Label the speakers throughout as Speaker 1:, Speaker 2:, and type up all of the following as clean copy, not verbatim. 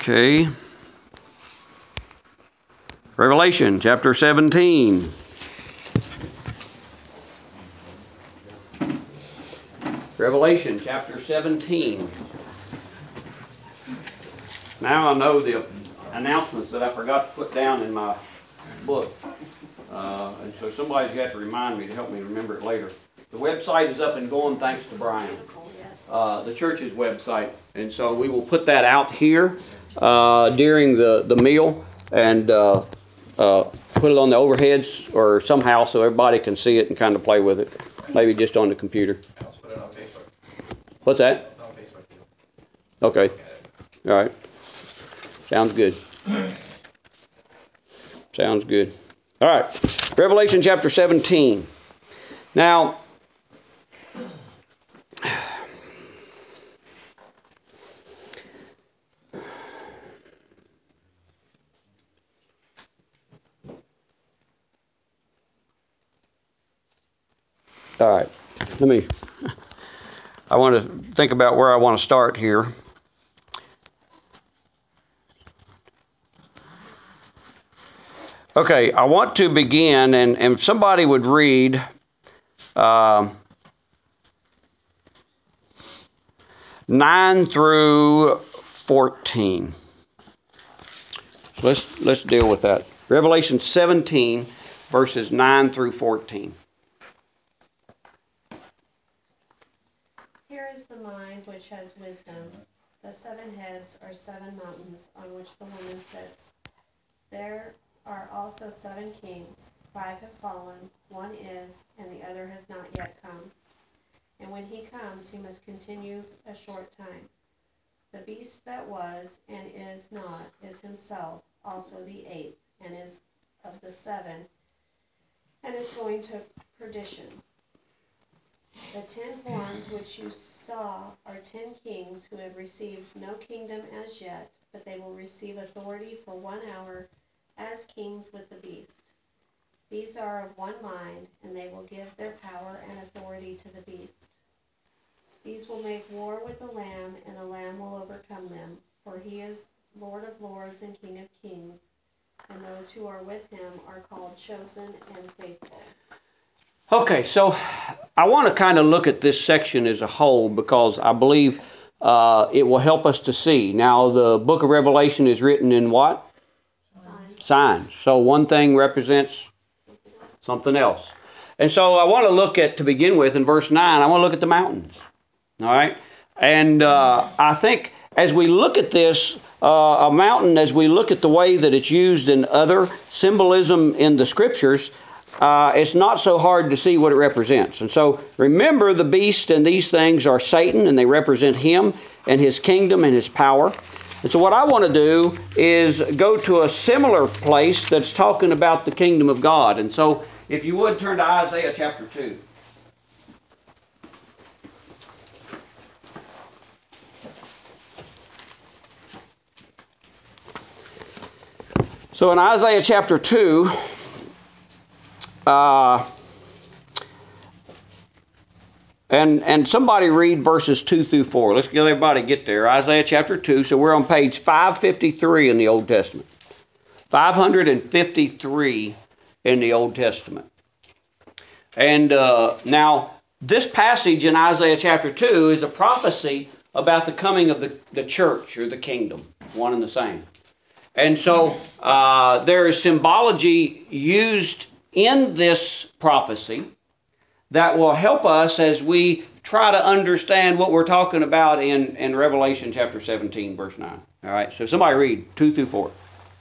Speaker 1: Okay. Revelation chapter 17. Revelation chapter 17. Now I know the announcements that I forgot to put down in my book. And so somebody's got to remind me to help me remember it later. The website is up and going thanks to Brian. The church's website. And so we will put that out here during the meal and put it on the overheads or somehow so everybody can see it and kind of play with it. Maybe just on the computer.
Speaker 2: I also put it on Facebook.
Speaker 1: What's that?
Speaker 2: It's on Facebook too.
Speaker 1: Okay. All right. Sounds good. Sounds good. All right. Revelation chapter 17. Now, all right. I want to think about where I want to start here. Okay, I want to begin, and if somebody would read 9 through 14. Let's deal with that. Revelation 17, verses 9 through 14.
Speaker 3: Here is the mind which has wisdom. The 7 heads are 7 mountains on which the woman sits. There are also 7 kings. 5 have fallen, 1 is, and the other has not yet come. And when he comes, he must continue a short time. The beast that was and is not is himself also the 8th, and is of the 7, and is going to perdition. The 10 horns which you saw are 10 kings who have received no kingdom as yet, but they will receive authority for 1 hour as kings with the beast. These are of one mind, and they will give their power and authority to the beast. These will make war with the Lamb, and the Lamb will overcome them, for he is Lord of lords and King of kings, and those who are with him are called chosen and faithful.
Speaker 1: Okay, so I want to kind of look at this section as a whole because I believe it will help us to see. Now, the book of Revelation is written in what? Signs. So one thing represents something else. And so I want to look at, to begin with, in verse 9, I want to look at the mountains. All right? And I think as we look at this, a mountain, as we look at the way that it's used in other symbolism in the scriptures, it's not so hard to see what it represents. And so remember, the beast and these things are Satan, and they represent him and his kingdom and his power. And so what I want to do is go to a similar place that's talking about the kingdom of God. And so if you would, turn to Isaiah chapter 2. So in Isaiah chapter 2, and somebody read verses 2 through 4. Let's get everybody get there. Isaiah chapter 2. So we're on page 553 in the Old Testament. 553 in the Old Testament. And now, this passage in Isaiah chapter 2 is a prophecy about the coming of the church or the kingdom, one and the same. And so there is symbology used in this prophecy that will help us as we try to understand what we're talking about in Revelation chapter 17, verse 9. All right, so somebody read 2 through 4.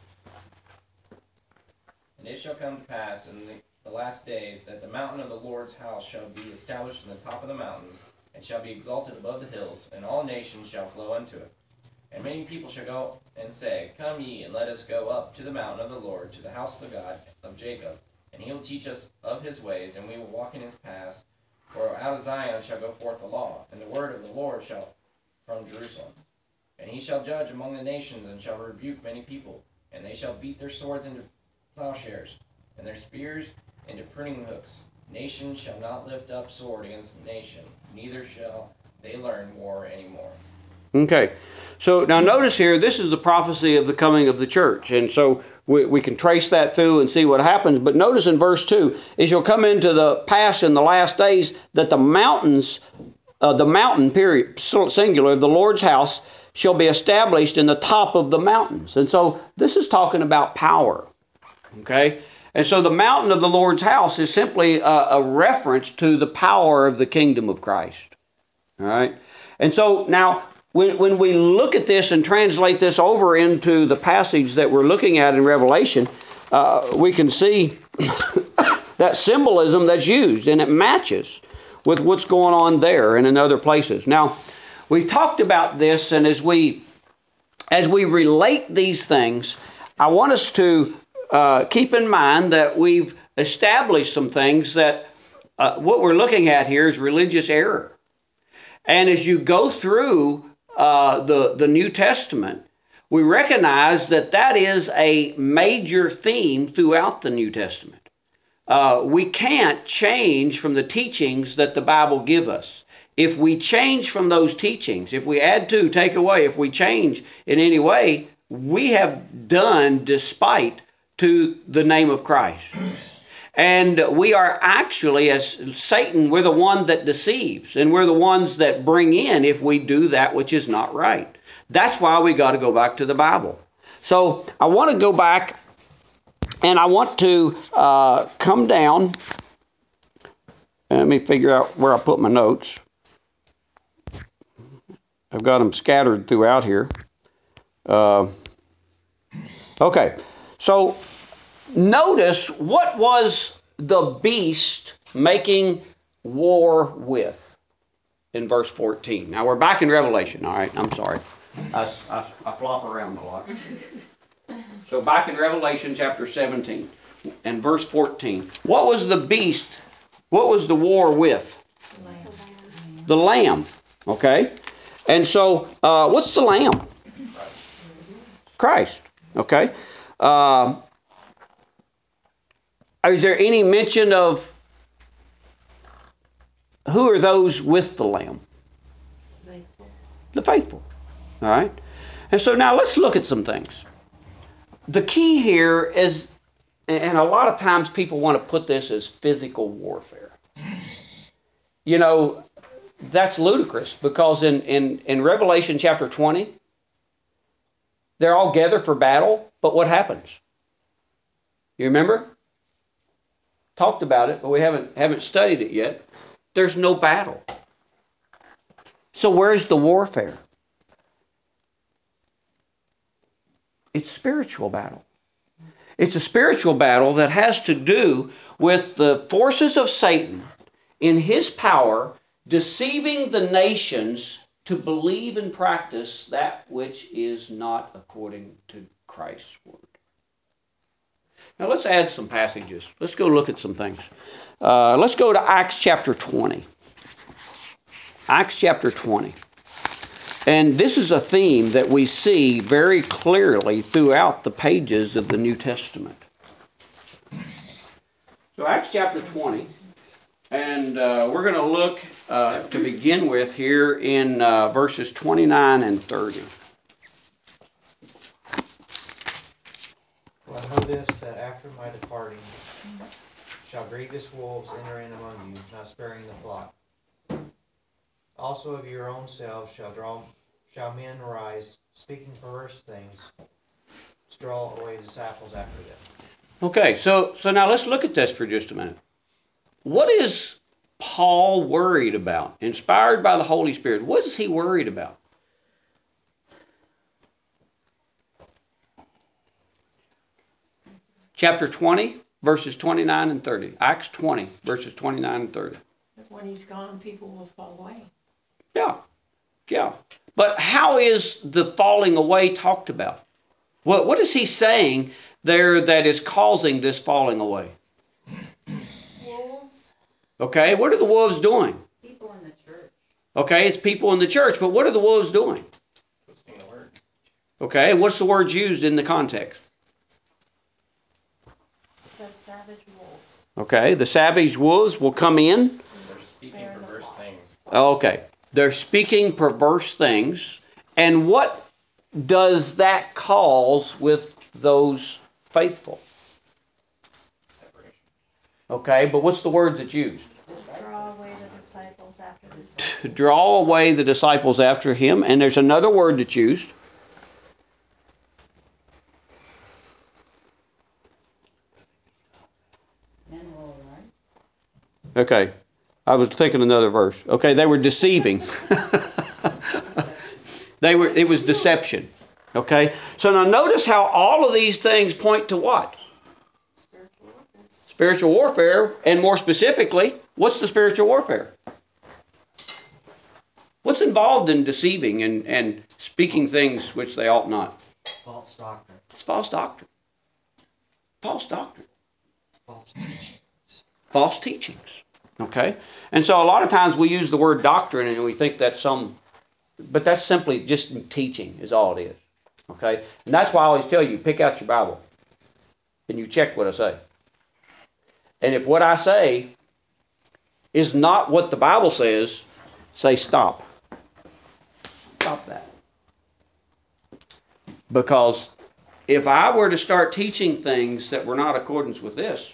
Speaker 2: And it shall come to pass in the last days that the mountain of the Lord's house shall be established in the top of the mountains, and shall be exalted above the hills, and all nations shall flow unto it. And many people shall go and say, Come ye, and let us go up to the mountain of the Lord, to the house of the God of Jacob. And he will teach us of his ways, and we will walk in his paths. For out of Zion shall go forth the law, and the word of the Lord shall from Jerusalem. And he shall judge among the nations, and shall rebuke many people. And they shall beat their swords into plowshares, and their spears into pruning hooks. Nation shall not lift up sword against nation, neither shall they learn war any more.
Speaker 1: Okay. So now notice here, this is the prophecy of the coming of the church. And so we can trace that through and see what happens. But notice in verse 2, it shall come into the pass in the last days that the mountains, the mountain, period, singular, of the Lord's house shall be established in the top of the mountains. And so this is talking about power. Okay? And so the mountain of the Lord's house is simply a reference to the power of the kingdom of Christ. All right? And so now, when we look at this and translate this over into the passage that we're looking at in Revelation, we can see that symbolism that's used, and it matches with what's going on there and in other places. Now, we've talked about this, and as we relate these things, I want us to keep in mind that we've established some things that what we're looking at here is religious error. And as you go through the New Testament, we recognize that that is a major theme throughout the New Testament. We can't change from the teachings that the Bible gives us. If we change from those teachings, if we add to, take away, if we change in any way, we have done despite to the name of Christ. And we are actually, as Satan, we're the one that deceives, and we're the ones that bring in if we do that which is not right. That's why we got to go back to the Bible. So I want to go back, and I want to come down. Let me figure out where I put my notes. I've got them scattered throughout here. Okay, so notice what was the beast making war with in verse 14. Now we're back in Revelation, all right? I'm sorry. I flop around a lot. So back in Revelation chapter 17 and verse 14. What was the beast? What was the war with? The lamb. Okay? And so what's the lamb? Christ. Okay? Is there any mention of who are those with the Lamb? Faithful. The faithful. All right? And so now let's look at some things. The key here is, and a lot of times people want to put this as physical warfare. You know, that's ludicrous because in Revelation chapter 20, they're all gathered for battle, but what happens? You remember? Talked about it, but we haven't studied it yet. There's no battle. So where's the warfare? It's spiritual battle. It's a spiritual battle that has to do with the forces of Satan in his power deceiving the nations to believe and practice that which is not according to Christ's word. Now let's add some passages. Let's go look at some things. Let's go to Acts chapter 20. Acts chapter 20. And this is a theme that we see very clearly throughout the pages of the New Testament. So Acts chapter 20. And we're going to look to begin with here in verses 29 and 30.
Speaker 4: Well, know this, that after my departing shall grievous wolves enter in among you, not sparing the flock. Also of your own selves shall men rise, speaking perverse things, to draw away disciples after them.
Speaker 1: Okay, so now let's look at this for just a minute. What is Paul worried about? Inspired by the Holy Spirit, what is he worried about? Chapter 20, verses 29 and 30. Acts 20, verses 29 and 30.
Speaker 5: When he's gone, people will fall away.
Speaker 1: Yeah. But how is the falling away talked about? What is he saying there that is causing this falling away?
Speaker 3: Wolves.
Speaker 1: Okay, what are the wolves doing?
Speaker 3: People in the church.
Speaker 1: Okay, it's people in the church, but what are the wolves doing?
Speaker 2: Twisting the word.
Speaker 1: Okay, and what's the word used in the context?
Speaker 3: The savage wolves.
Speaker 1: Okay, the savage wolves will come in.
Speaker 2: They're speaking perverse things.
Speaker 1: Okay, they're speaking perverse things, And what does that cause with those faithful?
Speaker 2: Separation.
Speaker 1: Okay, but what's the word that's used?
Speaker 3: Draw away the disciples after
Speaker 1: To
Speaker 3: disciples.
Speaker 1: draw away the disciples after him. And there's another word that's used.
Speaker 6: Men will arise.
Speaker 1: Okay, I was thinking another verse. Okay, they were deceiving. It was deception. Okay, so now notice how all of these things point to what?
Speaker 3: Spiritual warfare.
Speaker 1: Spiritual warfare, and more specifically, what's the spiritual warfare? What's involved in deceiving and speaking things which they ought not?
Speaker 4: False doctrine.
Speaker 1: It's false doctrine. False doctrine.
Speaker 4: False teachings.
Speaker 1: False teachings. Okay? And so a lot of times we use the word doctrine and we think that's but that's simply just teaching is all it is. Okay? And that's why I always tell you, pick out your Bible and you check what I say. And if what I say is not what the Bible says, say stop. Stop that. Because if I were to start teaching things that were not in accordance with this,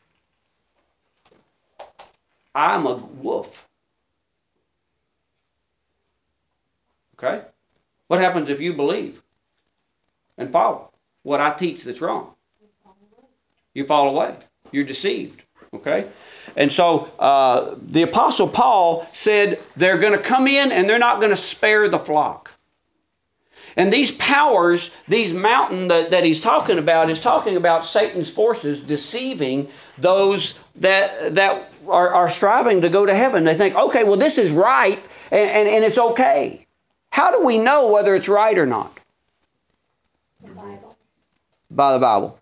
Speaker 1: I'm a wolf. Okay? What happens if you believe and follow what I teach that's wrong? You fall away. You're deceived. Okay? And so the Apostle Paul said they're going to come in and they're not going to spare the flock. And these powers, these mountain that he's talking about is talking about Satan's forces deceiving those that are striving to go to heaven. They think, okay, well, this is right and it's okay. How do we know whether it's right or not?
Speaker 3: The Bible.
Speaker 1: By the Bible.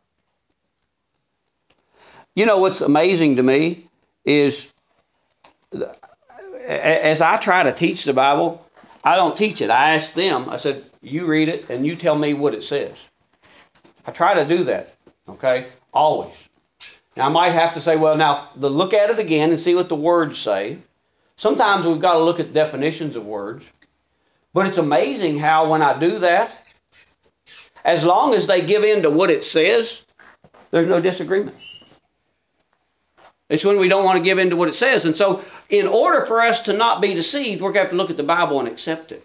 Speaker 1: You know what's amazing to me is as I try to teach the Bible, I don't teach it. I ask them, I said, you read it and you tell me what it says. I try to do that, okay? Always. Now I might have to say, well, now look at it again and see what the words say. Sometimes we've got to look at definitions of words. But it's amazing how when I do that, as long as they give in to what it says, there's no disagreement. It's when we don't want to give in to what it says. And so in order for us to not be deceived, we're going to have to look at the Bible and accept it.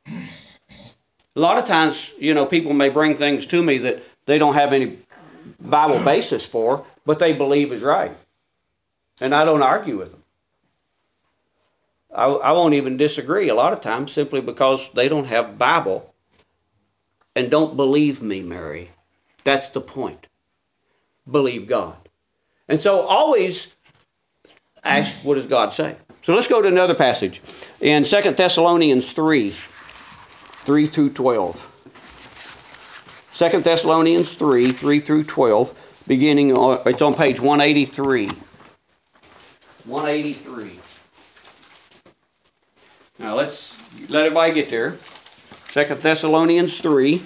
Speaker 1: A lot of times, people may bring things to me that they don't have any Bible basis for, but they believe is right. And I don't argue with them. I won't even disagree a lot of times simply because they don't have Bible and don't believe me, Mary. That's the point. Believe God. And so always ask, what does God say? So let's go to another passage in 2 Thessalonians 3 through 12. 2 Thessalonians 3 through 12, beginning, it's on page 183. 183. Now let everybody get there. 2 Thessalonians 3.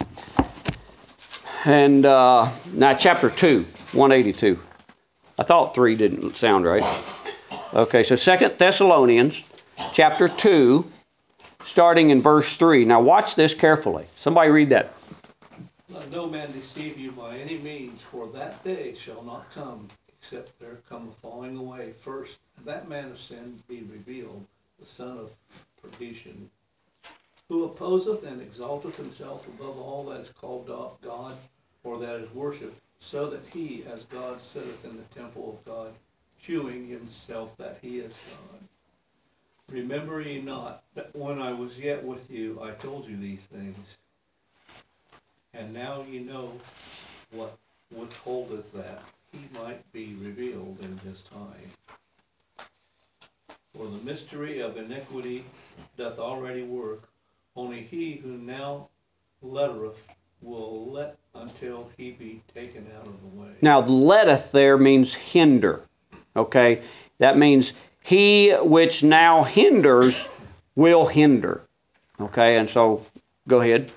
Speaker 1: And now chapter 2, 182. I thought 3 didn't sound right. Okay, so 2 Thessalonians chapter 2, starting in verse 3. Now watch this carefully. Somebody read that.
Speaker 7: Let no man deceive you by any means, for that day shall not come, except there come a falling away first, and that man of sin be revealed, the son of perdition, who opposeth and exalteth himself above all that is called God, or that is worshipped, so that he, as God, sitteth in the temple of God, shewing himself that he is God. Remember ye not that when I was yet with you, I told you these things? And now ye know what withholdeth that he might be revealed in his time. For the mystery of iniquity doth already work, only he who now lettereth will let until he be taken out of the way.
Speaker 1: Now, letteth there means hinder. Okay? That means he which now hinders will hinder. Okay? And so, go ahead.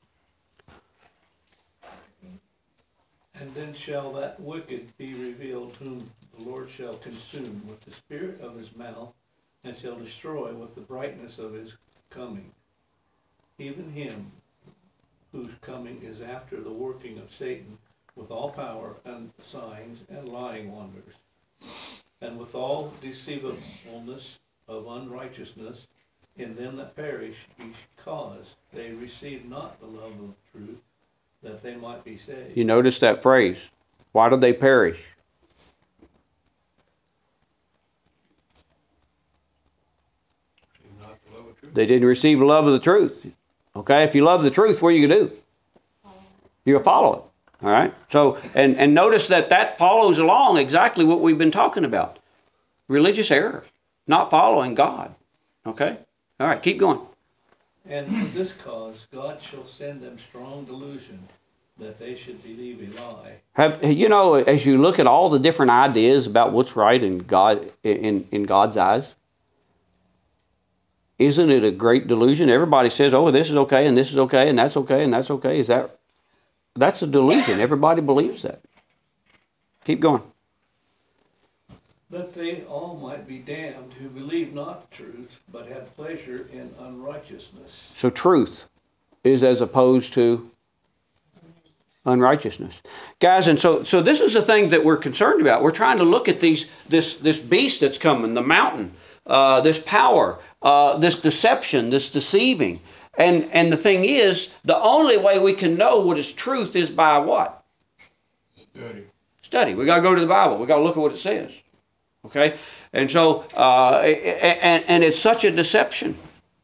Speaker 7: And then shall that wicked be revealed, whom the Lord shall consume with the spirit of his mouth, and shall destroy with the brightness of his coming. even him whose coming is after the working of Satan, with all power and signs and lying wonders, and with all deceivableness of unrighteousness in them that perish, because they receive not the love of truth, that they might be saved.
Speaker 1: You notice that phrase. Why do they perish? They didn't receive the love of the truth. Okay, if you love the truth, what are you going to do? You'll follow it. All right. So, and notice that follows along exactly what we've been talking about. Religious error, not following God. Okay. All right. Keep going.
Speaker 7: And for this cause, God shall send them strong delusion, that they should believe a lie.
Speaker 1: As you look at all the different ideas about what's right in God in God's eyes, isn't it a great delusion? Everybody says, "Oh, this is okay, and this is okay, and that's okay, and that's okay." That's a delusion? Everybody believes that. Keep going.
Speaker 7: That they all might be damned who believe not the truth, but have pleasure in unrighteousness.
Speaker 1: So truth is as opposed to unrighteousness, guys. And so this is the thing that we're concerned about. We're trying to look at this beast that's coming, the mountain, this power, this deception, this deceiving. And the thing is, the only way we can know what is truth is by what? Study. We got to go to the Bible. We got to look at what it says. Okay? And so, and it's such a deception.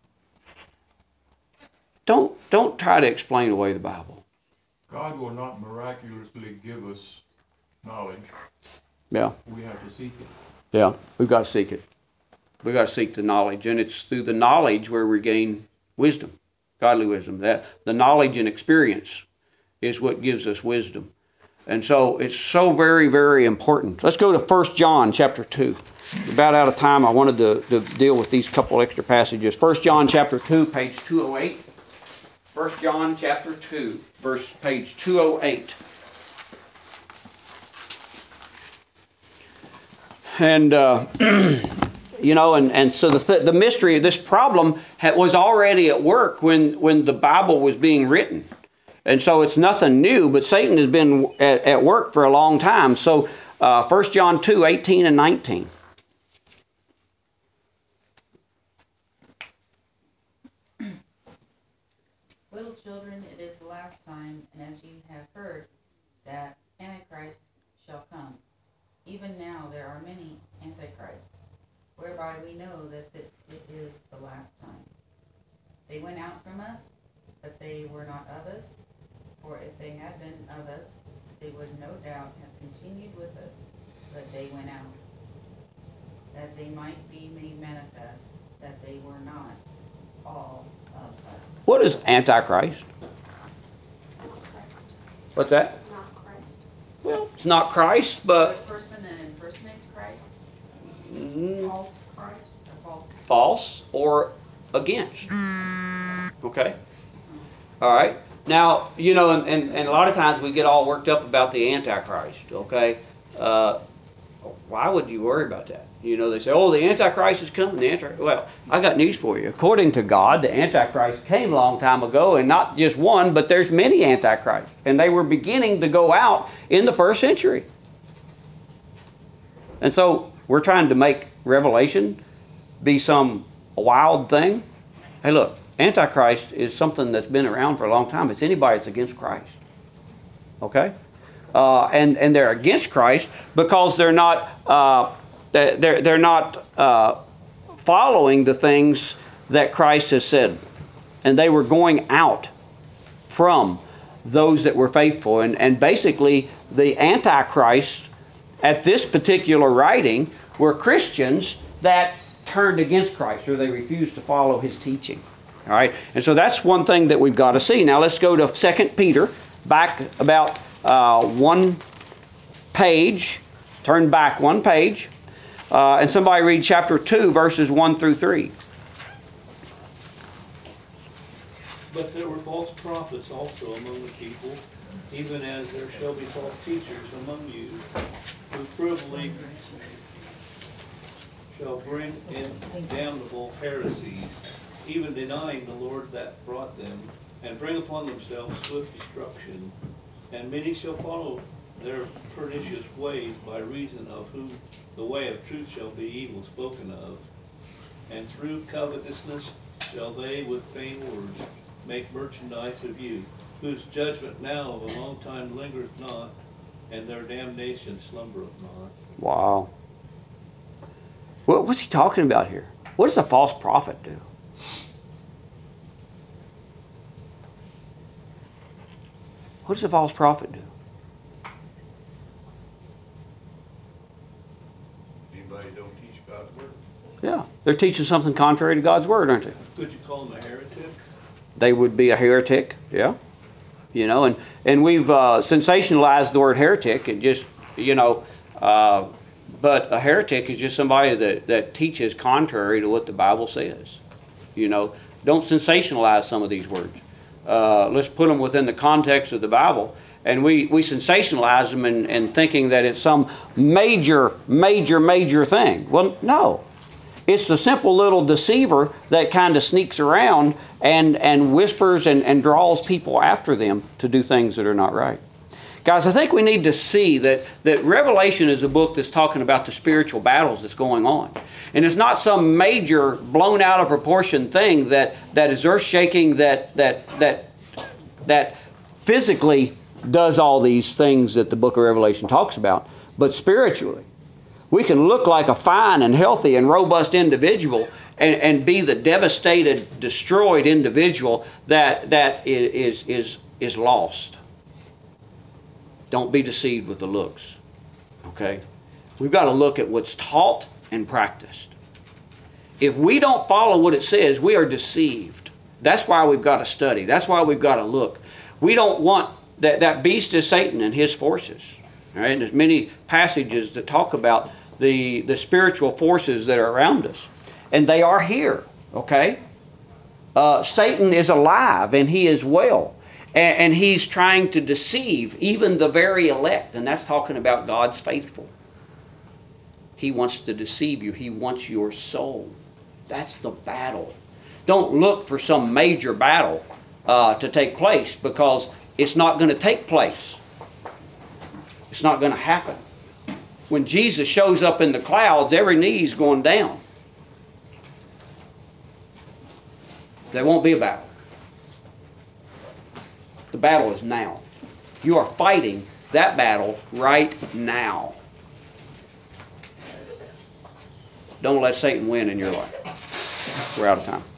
Speaker 1: Don't try to explain away the Bible.
Speaker 8: God will not miraculously give us knowledge.
Speaker 1: Yeah.
Speaker 8: We have to seek it.
Speaker 1: Yeah, we've got to seek it. We've got to seek the knowledge. And it's through the knowledge where we gain wisdom, godly wisdom. That the knowledge and experience is what gives us wisdom. And so it's so very, very important. Let's go to 1 John chapter 2. We're about out of time. I wanted to deal with these couple extra passages. 1 John chapter 2, page 208. 1 John chapter 2, page 208. And, and so the mystery of this problem was already at work when the Bible was being written. And so it's nothing new, but Satan has been at work for a long time. So 1 John 2, 18 and 19.
Speaker 6: Little children, it is the last time, and as you have heard, that Antichrist shall come. Even now there are many Antichrists, whereby we know that it is the last time. They went out from us, but they were not of us. For if they had been of us, they would no doubt have continued with us, but they went out, that they might be made manifest that they were not all of us.
Speaker 1: What is Antichrist?
Speaker 3: Not Christ.
Speaker 1: What's that?
Speaker 3: Not Christ.
Speaker 1: Well, it's not Christ, but
Speaker 6: A person that impersonates Christ,
Speaker 3: False Christ.
Speaker 6: or false.
Speaker 1: false or against. Okay? All right. Now, and a lot of times we get all worked up about the Antichrist, okay? Why would you worry about that? They say, oh, the Antichrist is coming. Well, I got news for you. According to God, the Antichrist came a long time ago, and not just one, but there's many Antichrists. And they were beginning to go out in the first century. And so we're trying to make Revelation be some wild thing. Hey, look, Antichrist is something that's been around for a long time. It's anybody that's against Christ. Okay? And they're against Christ because they're not following the things that Christ has said, and they were going out from those that were faithful. And basically, the Antichrist at this particular writing were Christians that turned against Christ, or they refused to follow his teaching. All right, and so that's one thing that we've got to see. Now let's go to 2 Peter, back about one page. Turn back one page, and somebody read chapter 2, verses 1 through 3.
Speaker 7: But there were false prophets also among the people, even as there shall be false teachers among you, who privily shall bring in damnable heresies, even denying the Lord that brought them, and bring upon themselves swift destruction. And many shall follow their pernicious ways, by reason of whom the way of truth shall be evil spoken of. And through covetousness shall they with vain words make merchandise of you, whose judgment now of a long time lingereth not, and their damnation slumbereth not.
Speaker 1: Wow. What's he talking about here? What does a false prophet do? What does a false prophet do?
Speaker 8: Anybody don't teach God's word?
Speaker 1: Yeah, they're teaching something contrary to God's word, aren't they?
Speaker 7: Could you call them a heretic?
Speaker 1: They would be a heretic, yeah. You know, and we've sensationalized the word heretic. It just, but a heretic is just somebody that teaches contrary to what the Bible says. You know, don't sensationalize some of these words. Let's put them within the context of the Bible. And we sensationalize them and thinking that it's some major thing. Well, no. It's the simple little deceiver that kind of sneaks around and whispers and draws people after them to do things that are not right. Guys, I think we need to see that Revelation is a book that's talking about the spiritual battles that's going on. And it's not some major, blown out of proportion thing that is earth-shaking, that physically does all these things that the book of Revelation talks about. But spiritually, we can look like a fine and healthy and robust individual and be the devastated, destroyed individual that is lost. Don't be deceived with the looks. Okay? We've got to look at what's taught and practiced. If we don't follow what it says, we are deceived. That's why we've got to study. That's why we've got to look. We don't want that beast is Satan and his forces. All right? And there's many passages that talk about the spiritual forces that are around us. And they are here, okay? Satan is alive and he is well. And he's trying to deceive even the very elect. And that's talking about God's faithful. He wants to deceive you. He wants your soul. That's the battle. Don't look for some major battle to take place, because it's not going to take place. It's not going to happen. When Jesus shows up in the clouds, every knee's going down. There won't be a battle. The battle is now. You are fighting that battle right now. Don't let Satan win in your life. We're out of time.